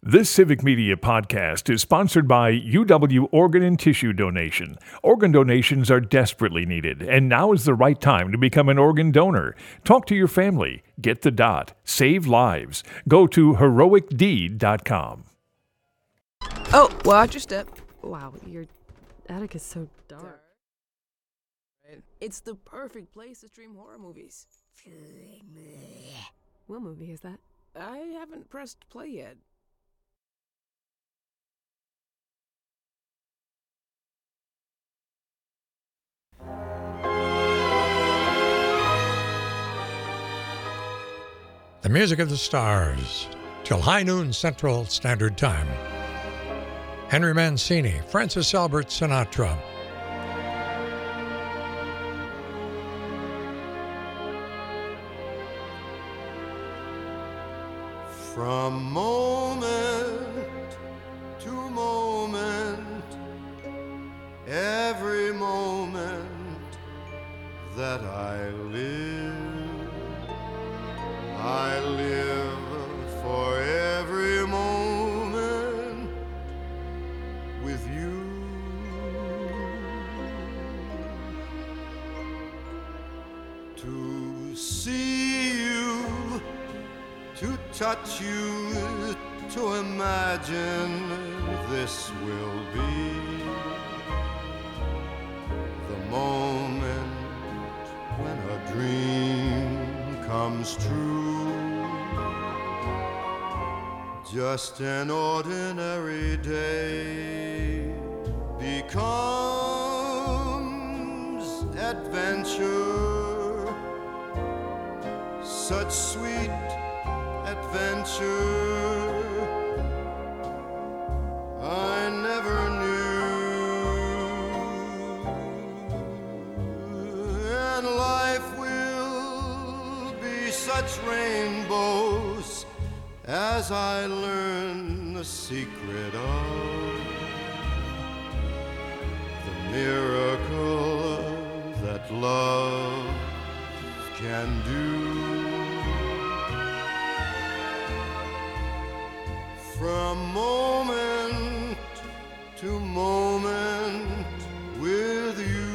This Civic Media podcast is sponsored by UW Organ and Tissue Donation. Organ donations are desperately needed, and now is the right time to become an organ donor. Talk to your family. Get the dot. Save lives. Go to heroicdeed.com. Oh, watch your step. Wow, your attic is so dark. It's the perfect place to stream horror movies. What movie is that? I haven't pressed play yet. The music of the stars, till high noon Central Standard Time. Henry Mancini, Francis Albert Sinatra. From moment to moment, every moment that I live for every moment with you. To see you, to touch you, to imagine this will be the moment when a dream comes true. Just an ordinary day becomes adventure, such sweet adventure I never knew, and life will be such rainbows as I learn the secret of the miracle that love can do. From moment to moment with you.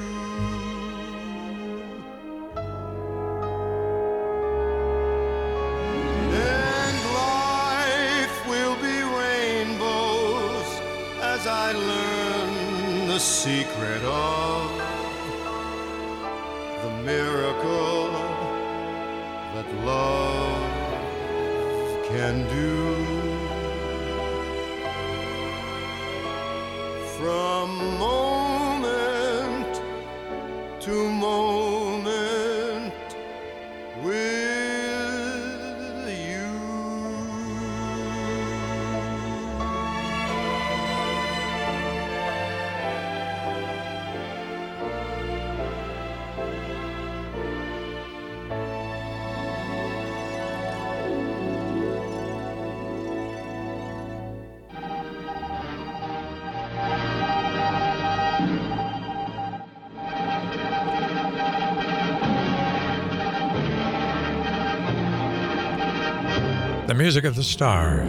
And life will be rainbows as I learn the secret of the miracle that love can do. From moment to moment with you. The music of the stars.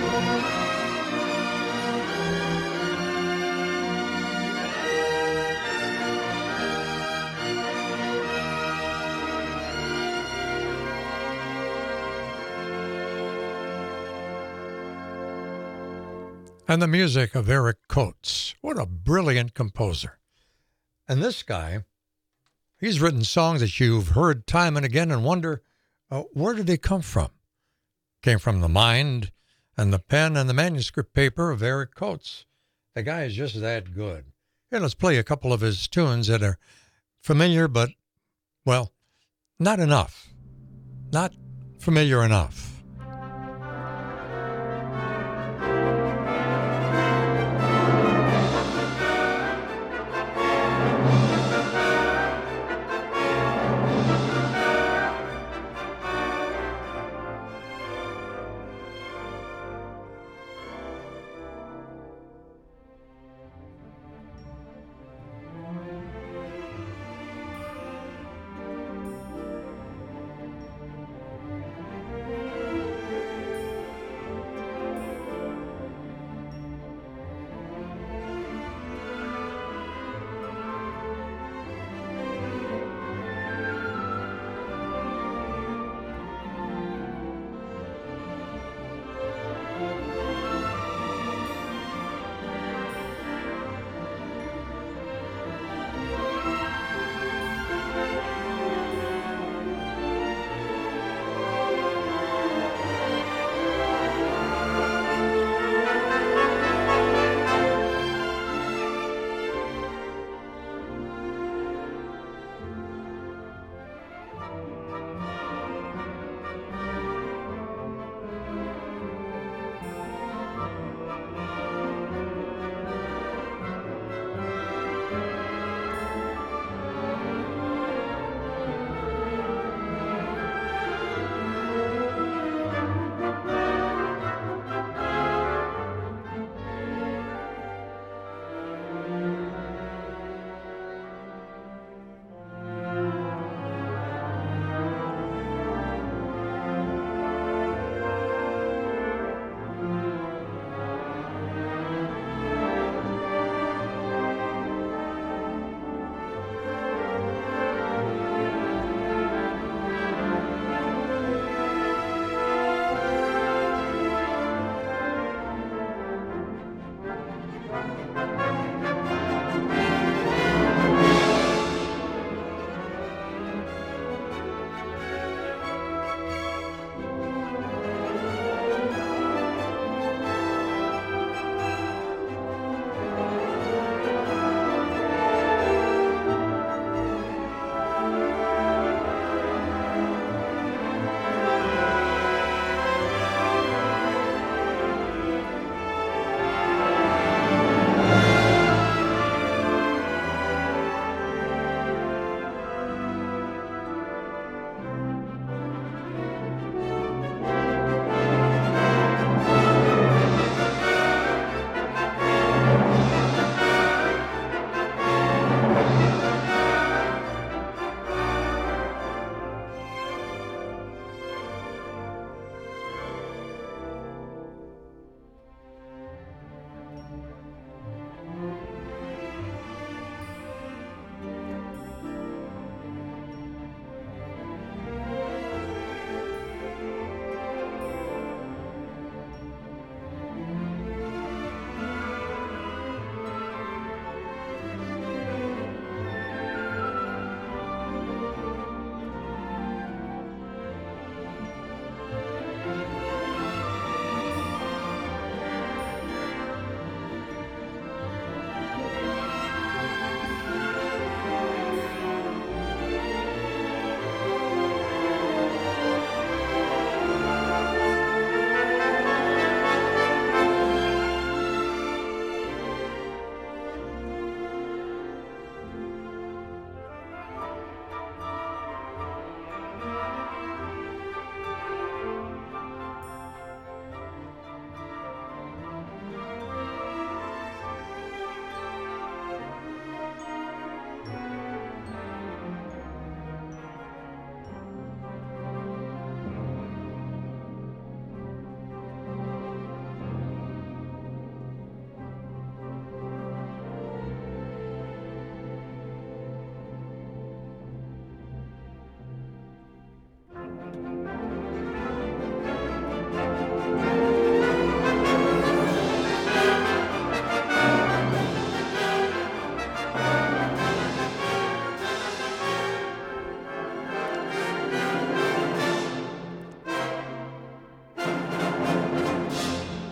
And the music of Eric Coates. What a brilliant composer. And this guy, he's written songs that you've heard time and again and wonder, where did they come from? Came from the mind and the pen and the manuscript paper of Eric Coates. The guy is just that good. Here, let's play a couple of his tunes that are familiar, but, well, not enough. Not familiar enough.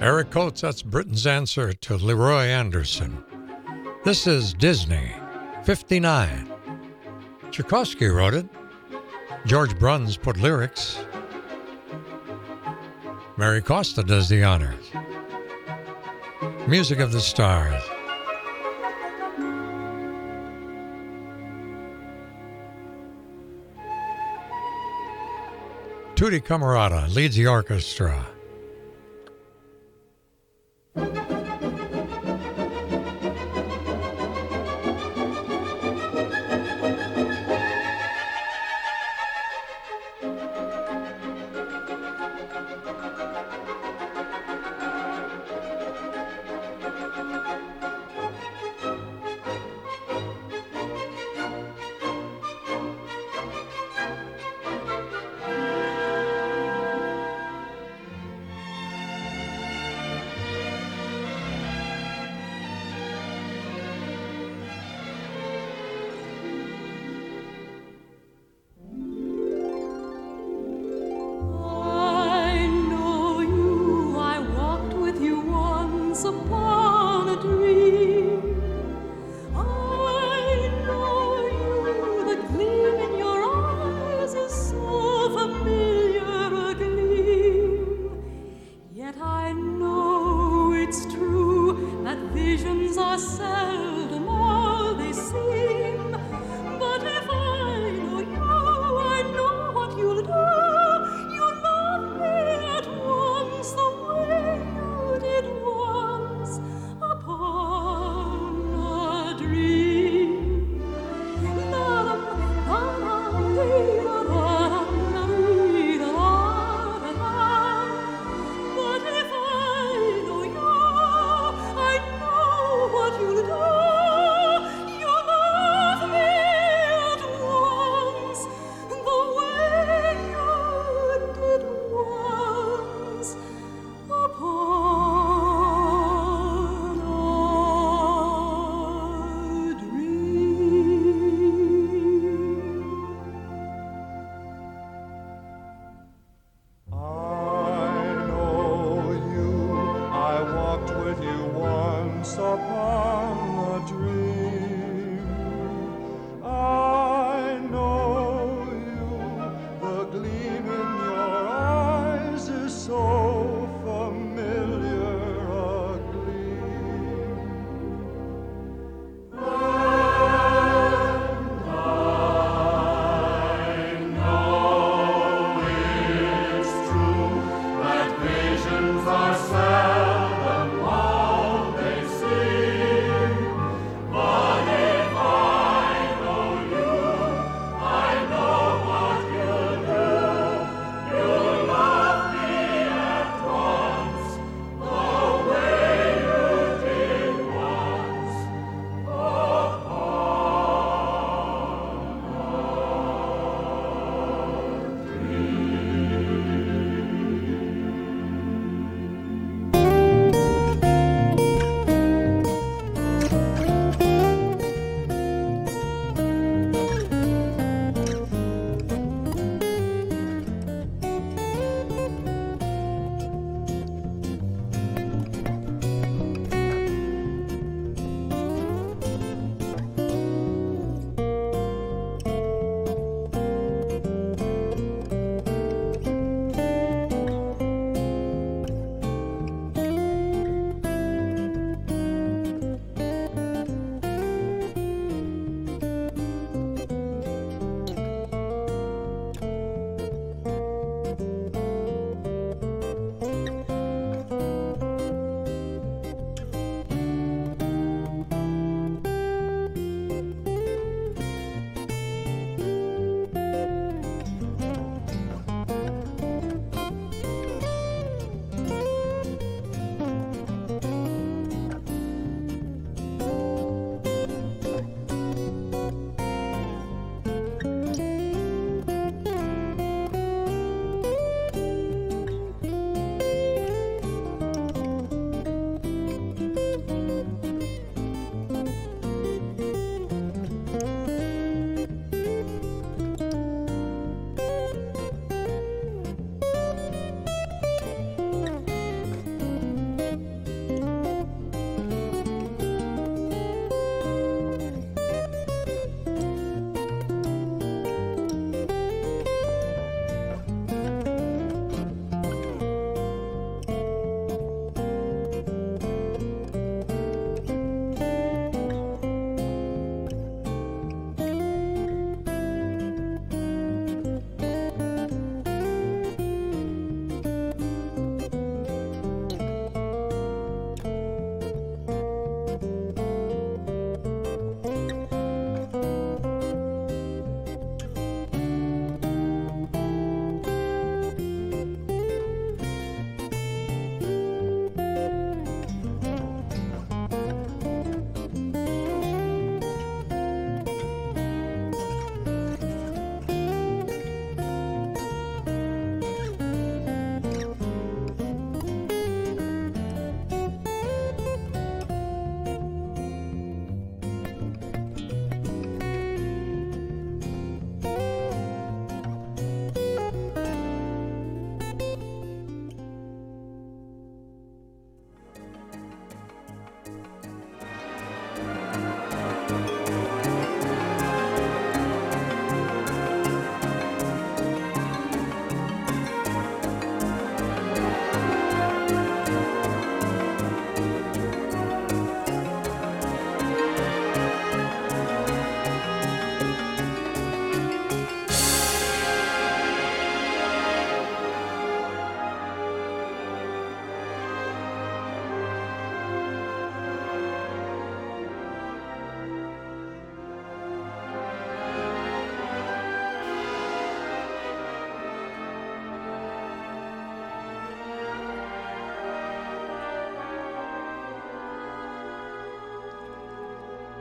Eric Coates, that's Britain's answer to Leroy Anderson. This is Disney, 59. Tchaikovsky wrote it. George Bruns put lyrics. Mary Costa does the honors. Music of the Stars. Tutti Camarata leads the orchestra.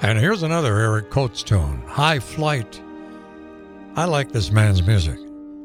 And here's another Eric Coates tune, High Flight. I like this man's music.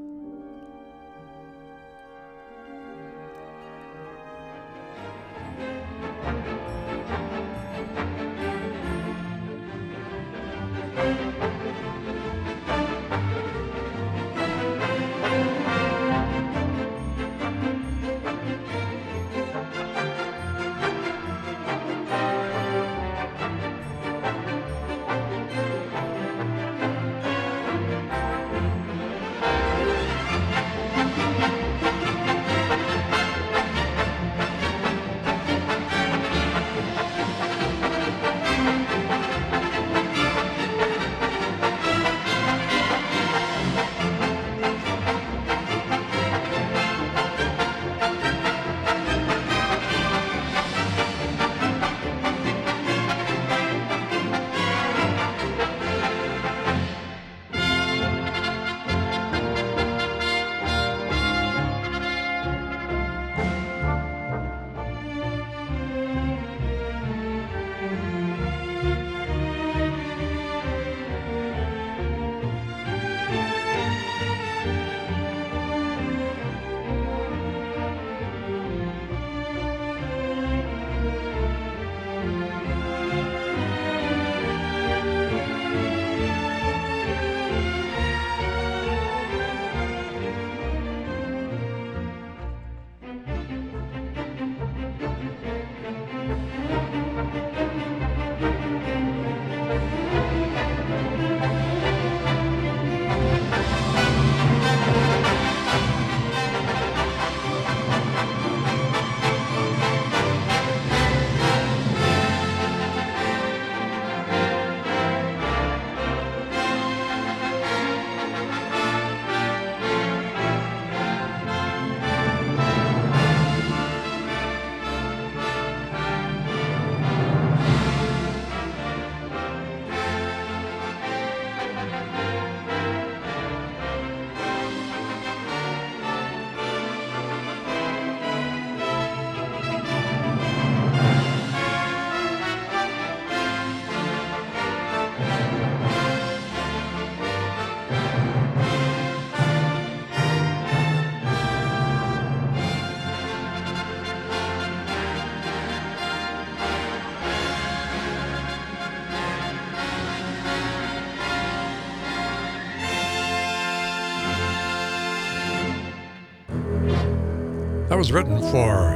That was written for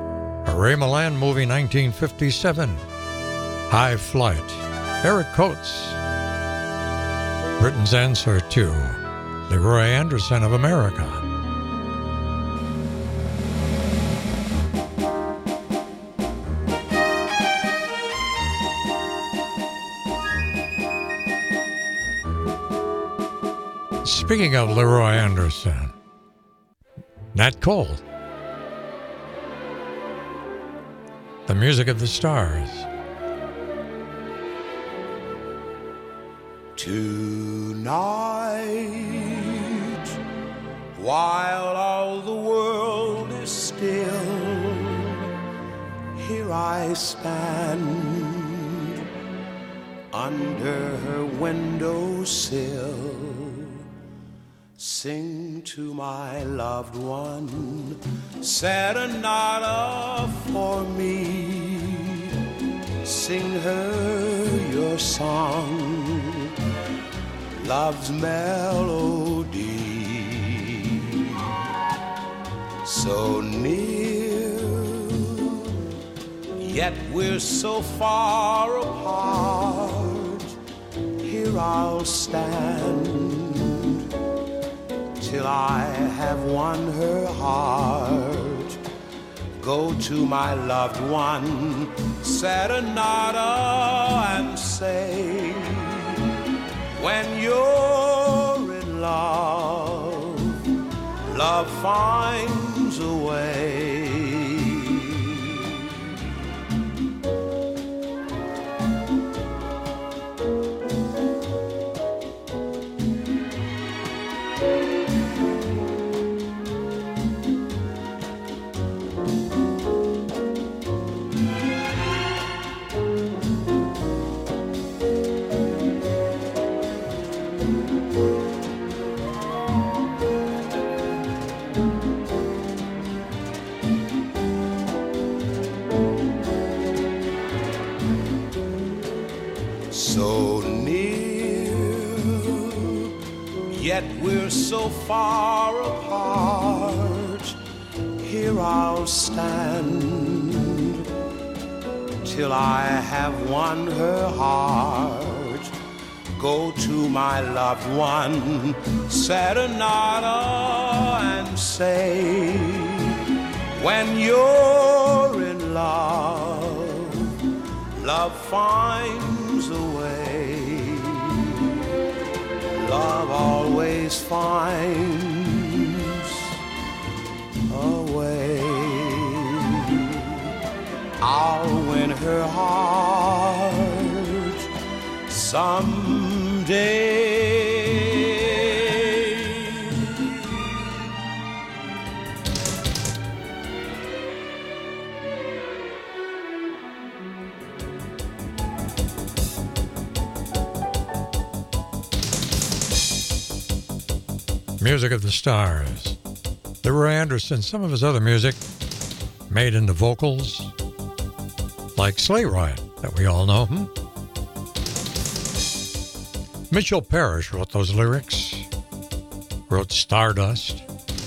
a Ray Milland movie, 1957, High Flight. Eric Coates, Britain's answer to Leroy Anderson of America. Speaking of Leroy Anderson, Nat Cole, the music of the stars. Tonight, while all the world is still, here I stand under her windowsill. Sing to my loved one, serenata for me. Sing her your song, love's melody. So near, yet we're so far apart. Here I'll stand till I have won her heart. Go to my loved one, serenata, and say, when you're in love, love finds a way. so near, yet we're so far apart. Here I'll stand till I have won her heart. Go to my loved one, serenata, and say, when you're in love, love finds a way. Love always finds a way. I'll win her heart someday. Music of the Stars. Leroy Anderson, some of his other music made into vocals, like Sleigh Ride, that we all know. Mitchell Parrish wrote those lyrics, wrote Stardust.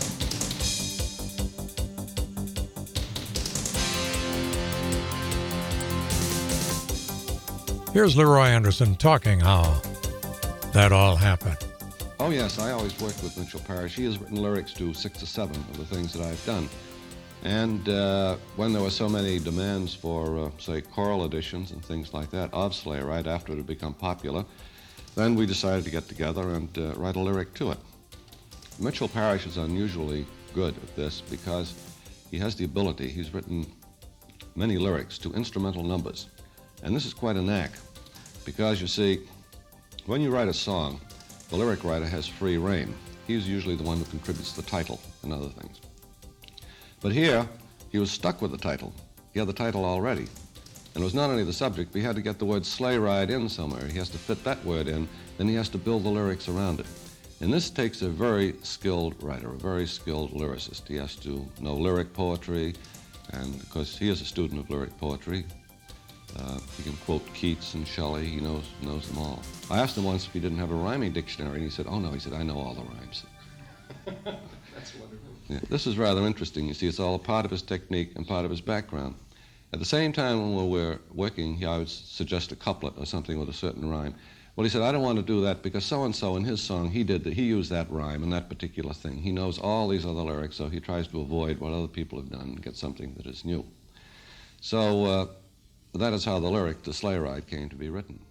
Here's Leroy Anderson talking how that all happened. Oh, yes, I always worked with Mitchell Parrish. He has written lyrics to 6 or 7 of the things that I've done. And when there were so many demands for, say, choral editions and things like that of Sleigh Ride after it had become popular, then we decided to get together and write a lyric to it. Mitchell Parrish is unusually good at this because he has the ability. He's written many lyrics to instrumental numbers. And this is quite a knack because, you see, when you write a song, the lyric writer has free rein. He's usually the one who contributes the title and other things. But here, he was stuck with the title. He had the title already. And it was not only the subject, but he had to get the word sleigh ride in somewhere. He has to fit that word in, then he has to build the lyrics around it. And this takes a very skilled writer, a very skilled lyricist. He has to know lyric poetry, and because he is a student of lyric poetry, he can quote Keats and Shelley. He knows them all. I asked him once if he didn't have a rhyming dictionary, and he said, oh no, he said, I know all the rhymes. That's wonderful. Yeah, this is rather interesting. You see, it's all a part of his technique and part of his background. At the same time, when we're working, I would suggest a couplet or something with a certain rhyme. Well, he said, I don't want to do that because so-and-so in his song, he used that rhyme and that particular thing. He knows all these other lyrics, so he tries to avoid what other people have done and get something that is new. So that is how the lyric to Sleigh Ride came to be written.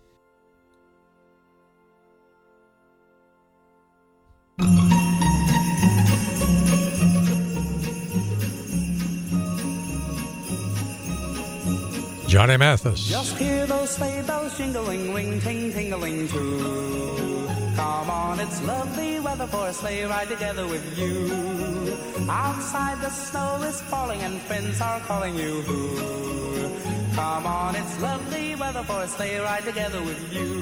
Johnny Mathis. Just hear those sleigh bells jingling, ring, ting, tingling too. Come on, it's lovely weather for a sleigh ride together with you. Outside the snow is falling and friends are calling you. Come on, it's lovely weather for a sleigh ride together with you.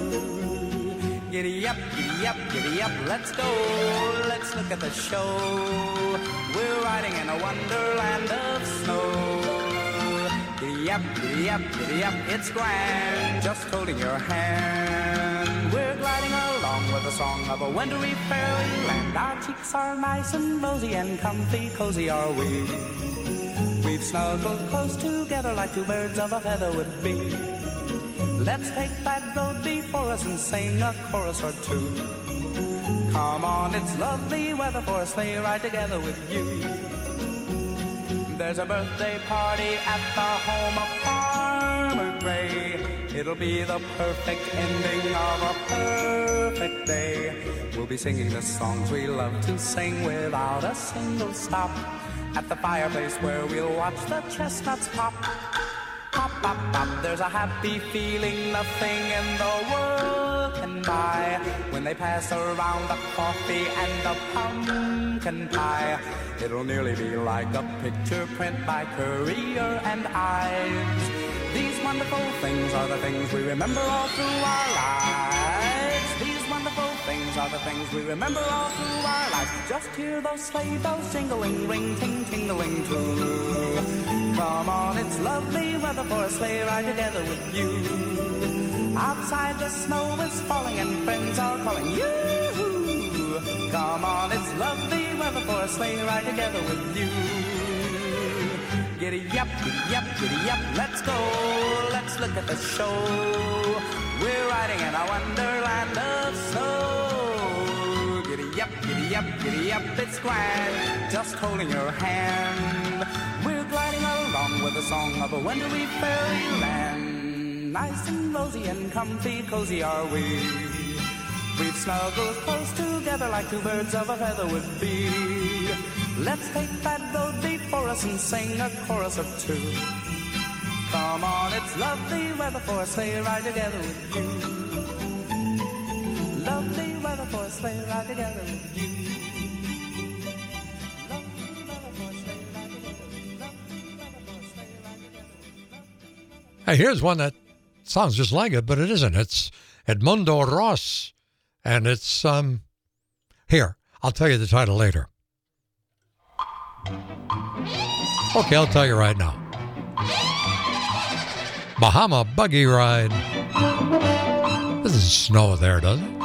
Giddy up, let's go, let's look at the show. We're riding in a wonderland of snow. Giddy up, it's grand, just holding your hand. We're gliding along with the song of a wintry fairyland. Our cheeks are nice and rosy and comfy, cozy are we. We've snuggled close together like two birds of a feather would be. Let's take that road before us and sing a chorus or two. Come on, it's lovely weather for a sleigh ride together with you. There's a birthday party at the home of Farmer Gray. It'll be the perfect ending of a perfect day. We'll be singing the songs we love to sing without a single stop. At the fireplace where we'll watch the chestnuts pop. Pop, pop, pop, there's a happy feeling nothing in the world can buy. When they pass around the coffee and the pumpkin pie, it'll nearly be like a picture print by Currier and Ives. These wonderful things are the things we remember all through our lives. These wonderful things are the things we remember all through our lives. Just hear those sleigh bells jingling, ring, ting, tingling too. Come on, it's lovely weather for a sleigh ride together with you. Outside the snow is falling and friends are calling you. Come on, it's lovely weather for a sleigh ride together with you. Giddy up, giddy up, giddy up, let's go. Let's look at the show. We're riding in a wonderland of snow. Giddy up, giddy up, giddy up, it's grand. Just holding your hand. We're gliding along with the song of a wintry fairyland. Nice and rosy and comfy, cozy are we. We've snuggled close together like two birds of a feather would be. Let's take that road before us and sing a chorus of two. Come on, it's lovely weather for a sleigh ride together with you. Lovely weather for a sleigh ride together with you. Lovely weather for a sleigh ride together with you. Lovely weather for a sleigh ride together with you. Hey, here's one that sounds just like it, but it isn't. It's Edmundo Ross. And it's, here, I'll tell you the title later. Okay, I'll tell you right now. Bahama Buggy Ride. Doesn't snow there, does it?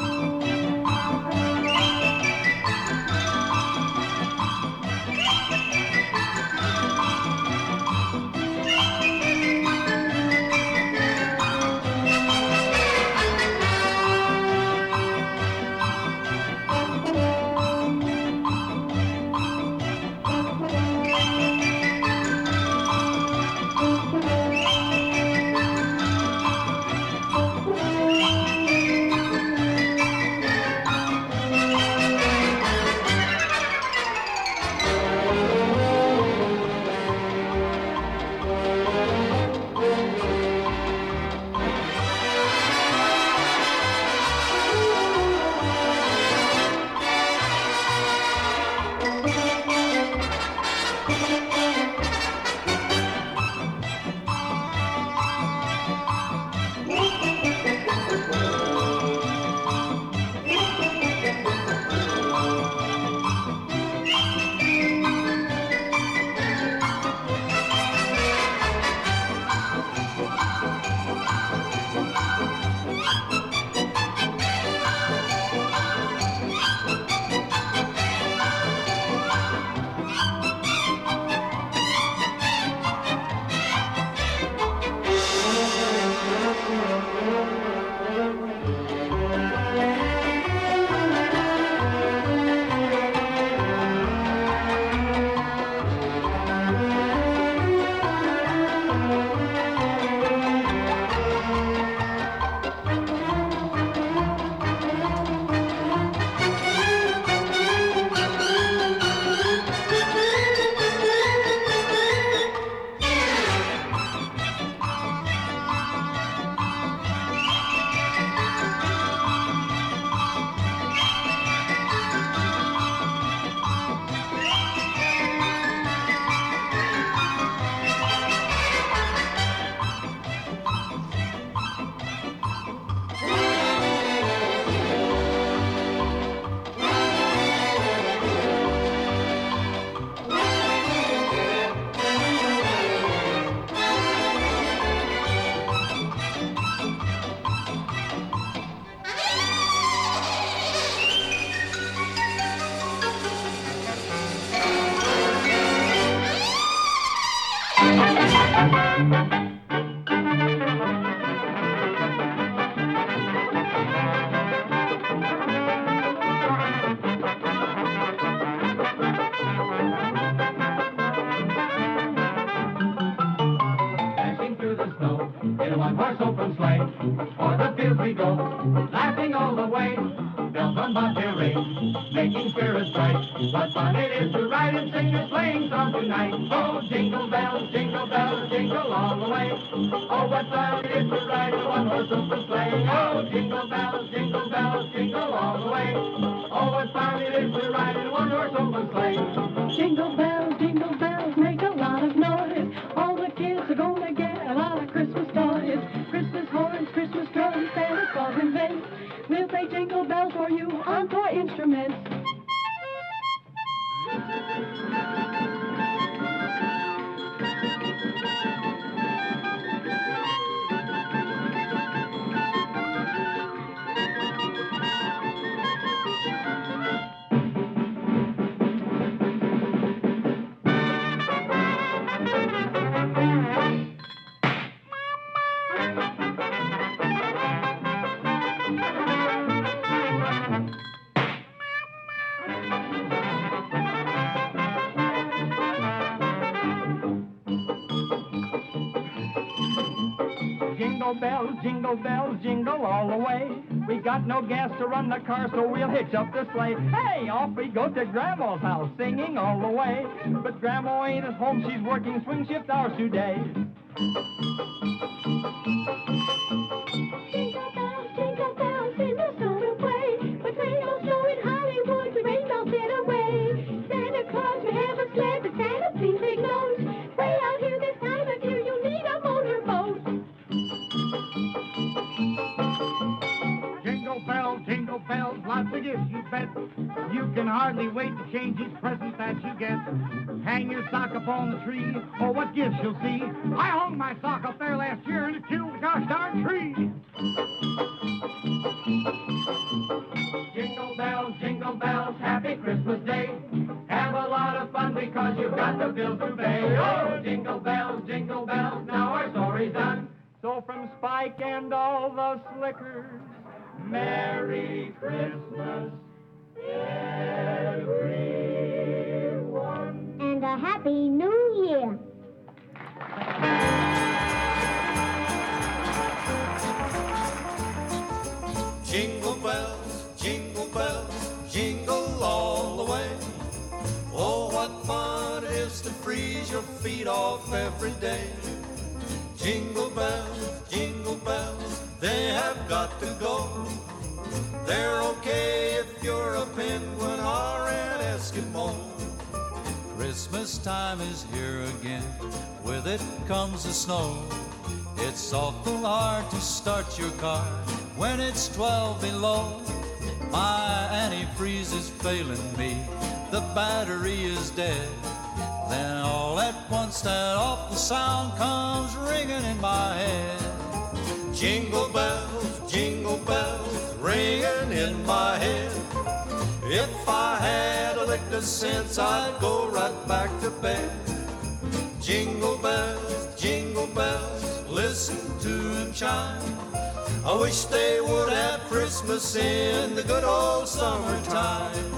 jingle bells, jingle all the way. We got no gas to run the car, so we'll hitch up the sleigh. Hey, off we go to Grandma's house, singing all the way. But Grandma ain't at home, she's working swing shift hours today. Jingle bells in the summer way. But rainbows show in Hollywood, the rainbows get away. Santa Claus may have a sled, but Santa please take note. Way out here this time of year, you'll need a motorboat. Jingle bells, lots of gifts you bet. You can hardly wait to change each present that you get. Hang your sock up on the tree, oh, what gifts you'll see. I hung my sock up there last year and it killed the gosh darn tree. Jingle bells, happy Christmas Day. Have a lot of fun because you've got the bills to pay. Oh, jingle bells, now our story's done. So from Spike and all the slickers, Merry Christmas, everyone. And a Happy New Year. Jingle bells, jingle all the way. Oh, what fun it is to freeze your feet off every day. Jingle bells, they have got to go. They're okay if you're a penguin or an Eskimo. Christmas time is here again, with it comes the snow. It's awful hard to start your car when it's 12 below. My antifreeze is failing me, the battery is dead. Then all at once that awful sound comes ringing in my head. Jingle bells, ringing in my head. If I had a lick of sense, I'd go right back to bed. Jingle bells, listen to them chime. I wish they would have Christmas in the good old summertime.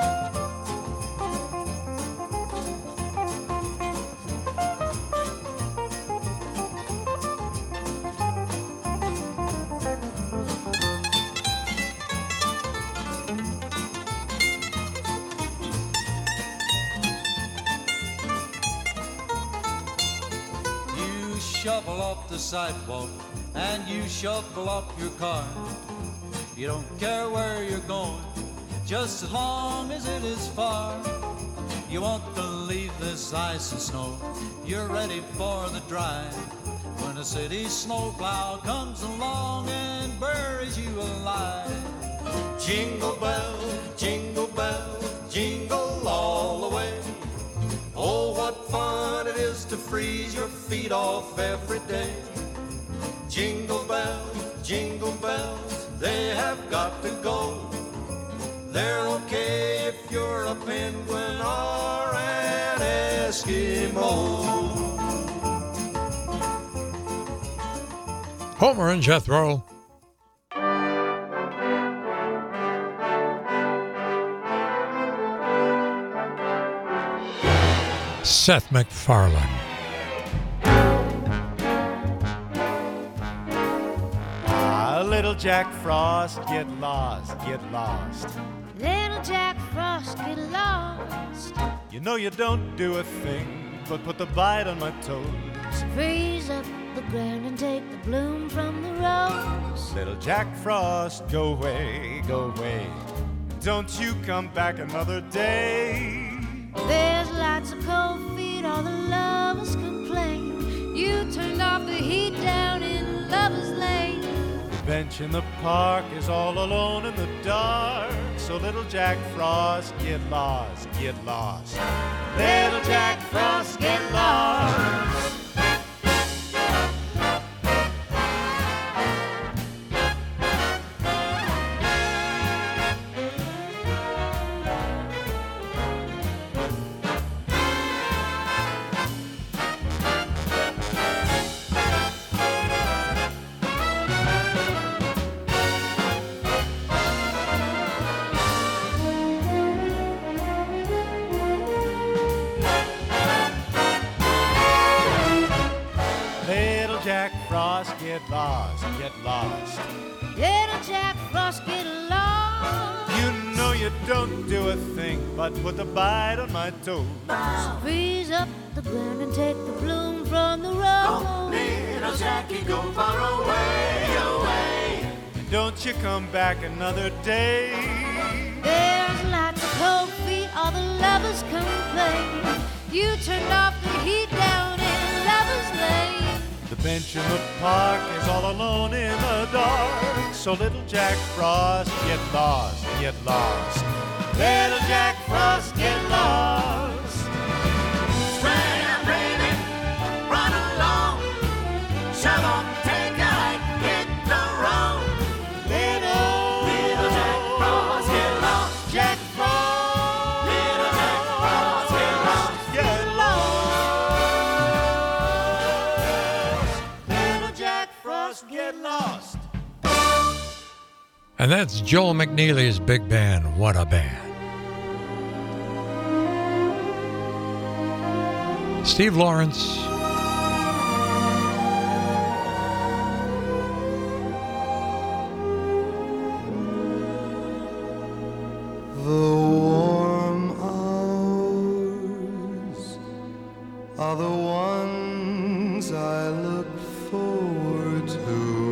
Shuffle off the sidewalk and you shuffle up your car. You don't care where you're going, just as long as it is far. You won't believe this ice and snow, you're ready for the drive. When a city snowplow comes along and buries you alive. Jingle bells, jingle all the way. Oh, what fun it is to freeze your feet off every day. Jingle bells, they have got to go. They're okay if you're a penguin or an Eskimo. Homer and Jethro. Seth MacFarlane. Little Jack Frost, get lost, get lost. Little Jack Frost, get lost. You know you don't do a thing but put the bite on my toes. Freeze up the ground and take the bloom from the rose. Little Jack Frost, go away, go away. Don't you come back another day. There's lots of cold feet, all the lovers complain. You turned off the heat down in Lover's Lane. The bench in the park is all alone in the dark. So little Jack Frost, get lost, get lost. Little Jack Frost, get lost. Jack Frost, get lost, get lost. Little Jack Frost, get lost. You know you don't do a thing but put the bite on my toes. Freeze up the ground and take the bloom from the rose. Go, little Jackie, go far away, away. Don't you come back another day. There's lots of cold feet, all the lovers complain. You turned off the heat down in Lover's Lane. The bench in the park is all alone in the dark. So little Jack Frost, get lost, get lost. Little Jack Frost, get lost. Swing, baby, run along. Shove on, take a hike, hit the road. Little Jack Frost, get lost. Jack Frost, Little Jack Frost, get lost. get lost. Little Jack Frost, get lost. And that's Joel McNeely's big band, What a Band. Steve Lawrence. The warm hours are the ones I look forward to.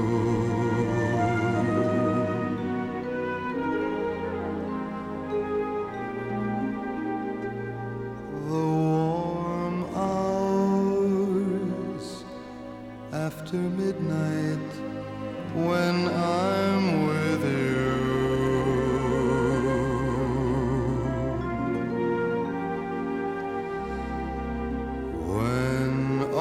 The warm hours after midnight when I'm with you. When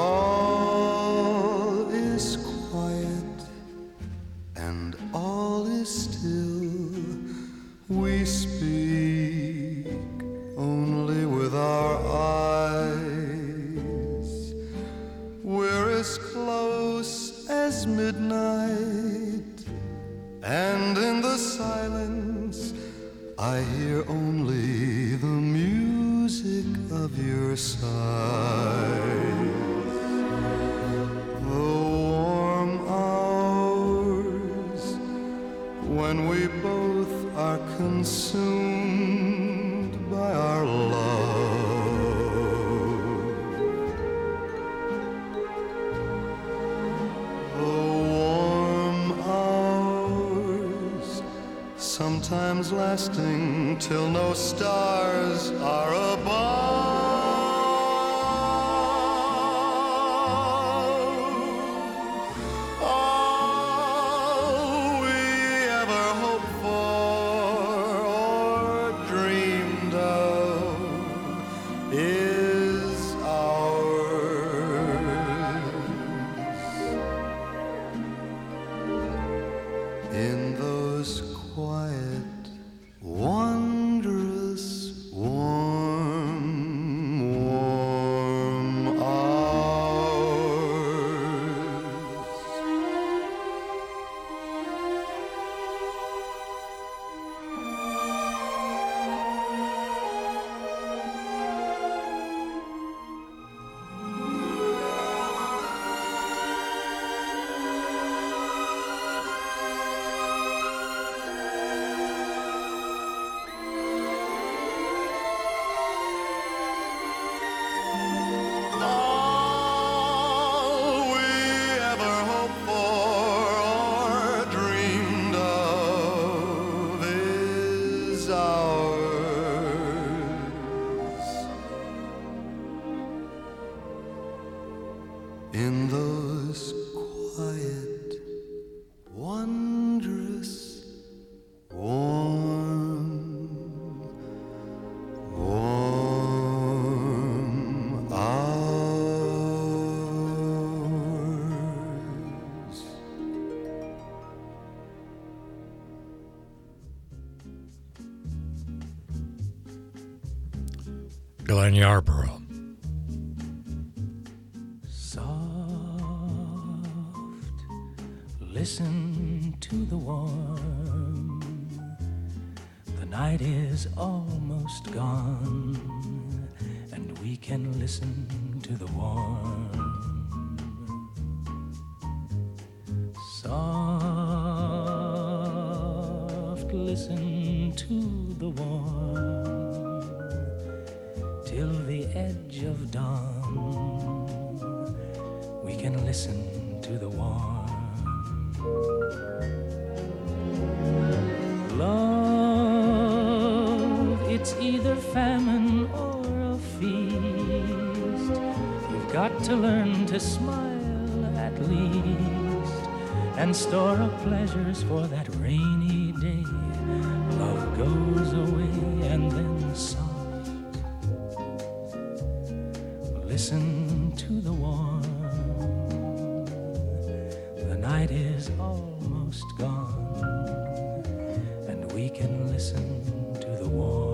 all is quiet and all is still, we speak only with our eyes. We're as close as midnight, and in the silence I hear only the music of your sighs. The warm hours when we both are consumed by our love. The warm hours, sometimes lasting till no stars are above. All we ever hoped for or dreamed of is ours. In those quiet, wondrous, warm, warm hours. All we ever hoped for or dreamed of is ours. In those quiet, wondrous, warm, warm hours. Glenn Yarborough. Soft, listen to the warm. The night is almost gone, and we can listen to the warm. Soft, listen to the warm till the edge of dawn. We can listen to the warm. Love, it's either famine or a feast. You've got to learn to smile at least and store up pleasures for that rainy day. Love goes away and then soft. Listen to the warm. The night is almost gone, and we can listen to the warm.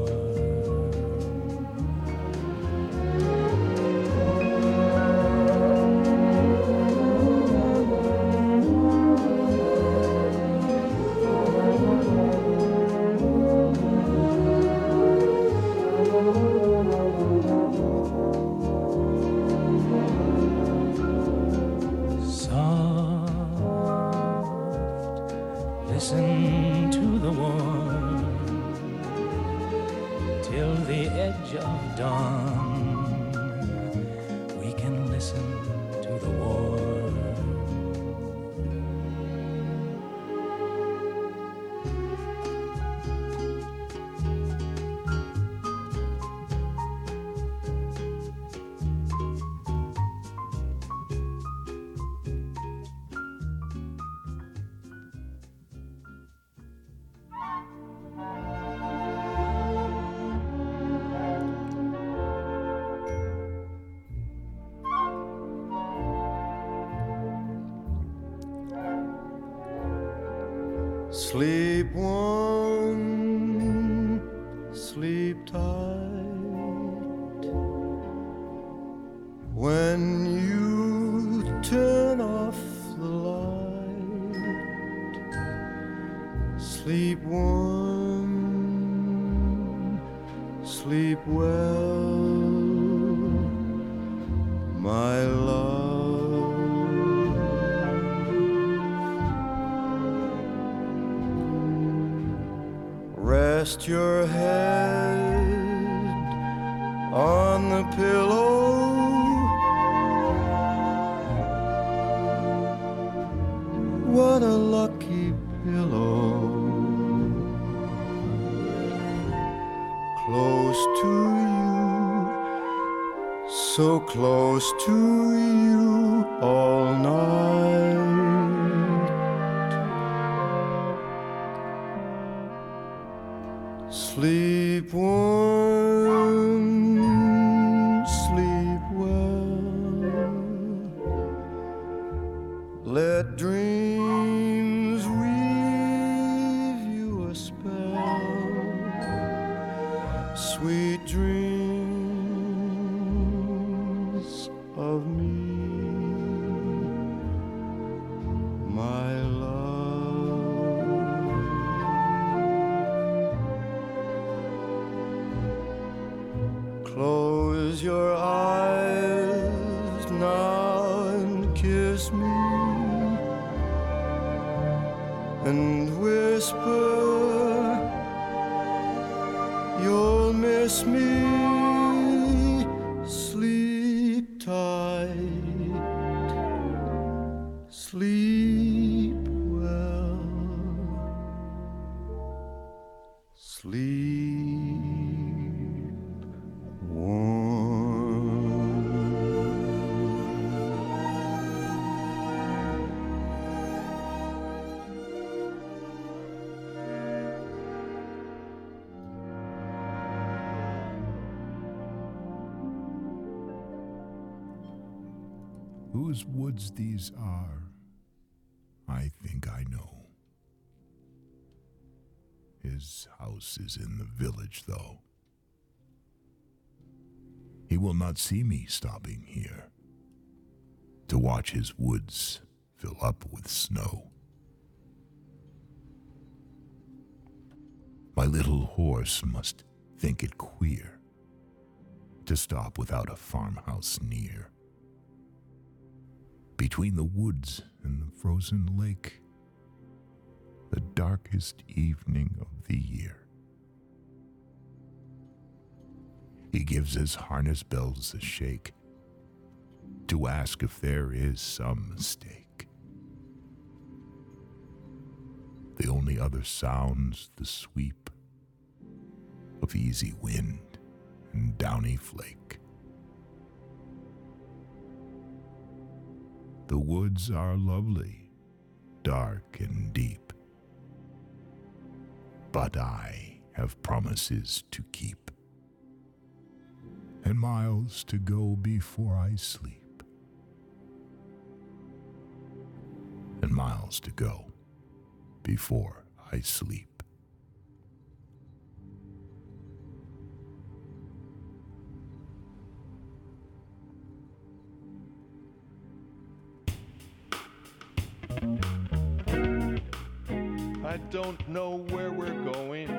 Listen to the warm till the edge of dawn. We can listen to the warm. Sleep warm, sleep tight. When you turn off the light, sleep warm, sleep well, my love. Rest your head on the pillow. What a lucky pillow. Close to you, so close to you all night. Sleep warm, sleep well. Let dreams weave you a spell. Sweet dreams of me, my love. Close your eyes now and kiss me and whisper you'll miss me. Sleep tight, sleep well, sleep Whose woods these are, I think I know. His house is in the village, though. He will not see me stopping here to watch his woods fill up with snow. My little horse must think it queer to stop without a farmhouse near. Between the woods and the frozen lake, the darkest evening of the year. He gives his harness bells a shake to ask if there is some mistake. The only other sounds the sweep of easy wind and downy flake. The woods are lovely, dark and deep, but I have promises to keep, and miles to go before I sleep, and miles to go before I sleep. I don't know where we're going.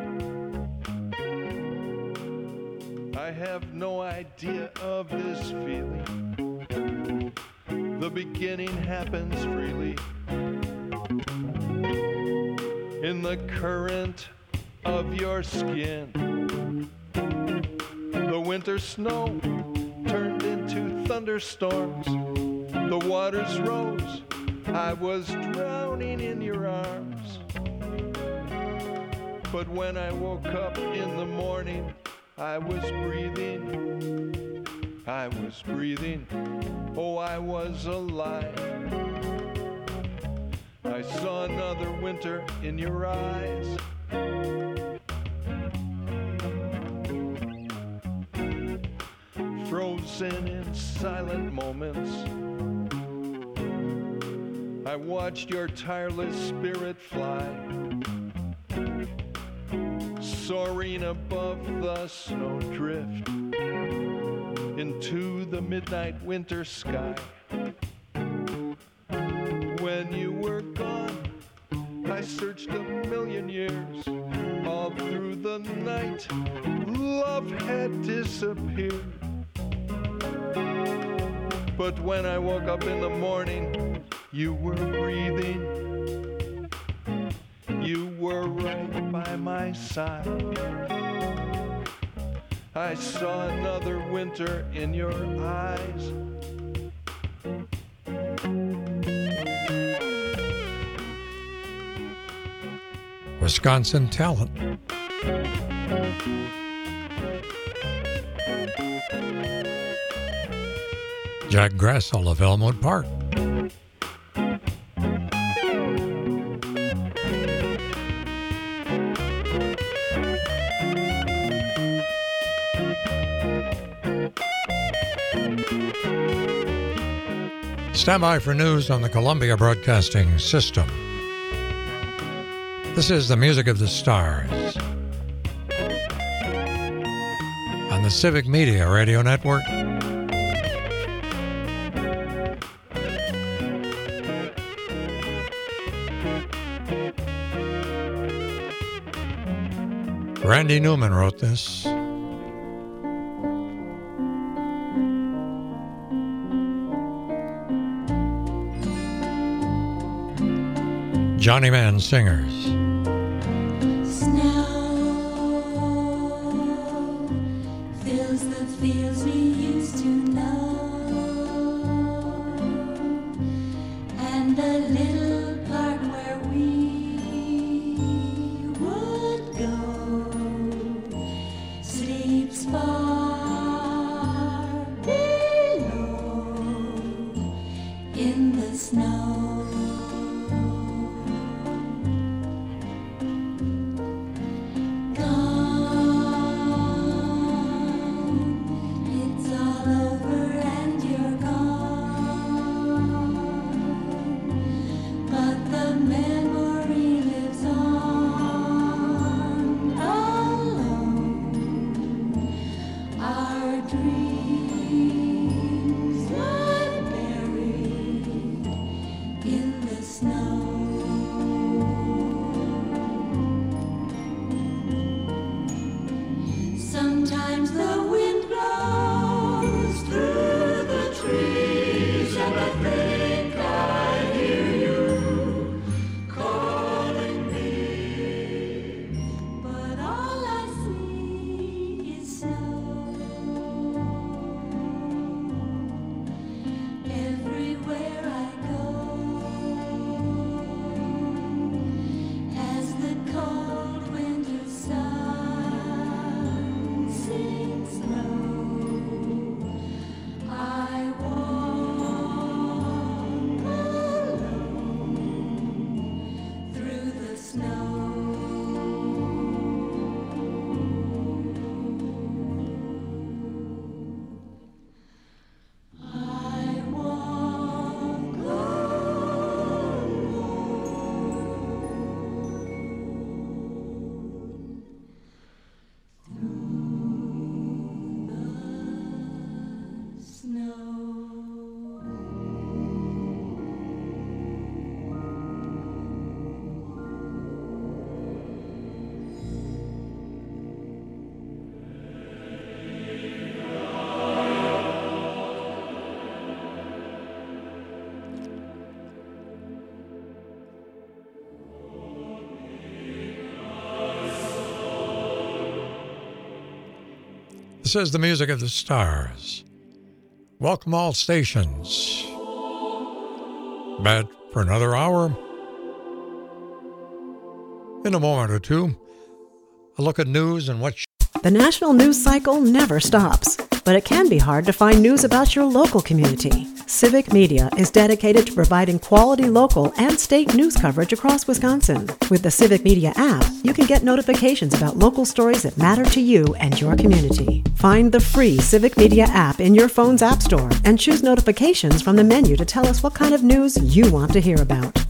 I have no idea of this feeling. The beginning happens freely in the current of your skin. The winter snow turned into thunderstorms. The waters rose. I was drowning in your arms. But when I woke up in the morning, I was breathing. I was breathing. Oh, I was alive. I saw another winter in your eyes. Frozen in silent moments, I watched your tireless spirit fly, soaring above the snowdrift into the midnight winter sky. When you were gone, I searched a million years. All through the night, love had disappeared. But when I woke up in the morning, you were breathing. You were right by my side. I saw another winter in your eyes. Wisconsin talent. Jack Grassel of Elmwood Park. Stand by for news on the Columbia Broadcasting System. This is the Music of the Stars on the Civic Media Radio Network. Randy Newman wrote this. Johnny Mann Singers. Snow fills the fields we used to know, and the little park where we would go sleeps far below in the snow. Dreams lie buried in the snow. This is the music of the stars. Welcome all stations. Back for another hour. In a moment or two, a look at news and what... The national news cycle never stops, but it can be hard to find news about your local community. Civic Media is dedicated to providing quality local and state news coverage across Wisconsin. With the Civic Media app, you can get notifications about local stories that matter to you and your community. Find the free Civic Media app in your phone's app store and choose notifications from the menu to tell us what kind of news you want to hear about.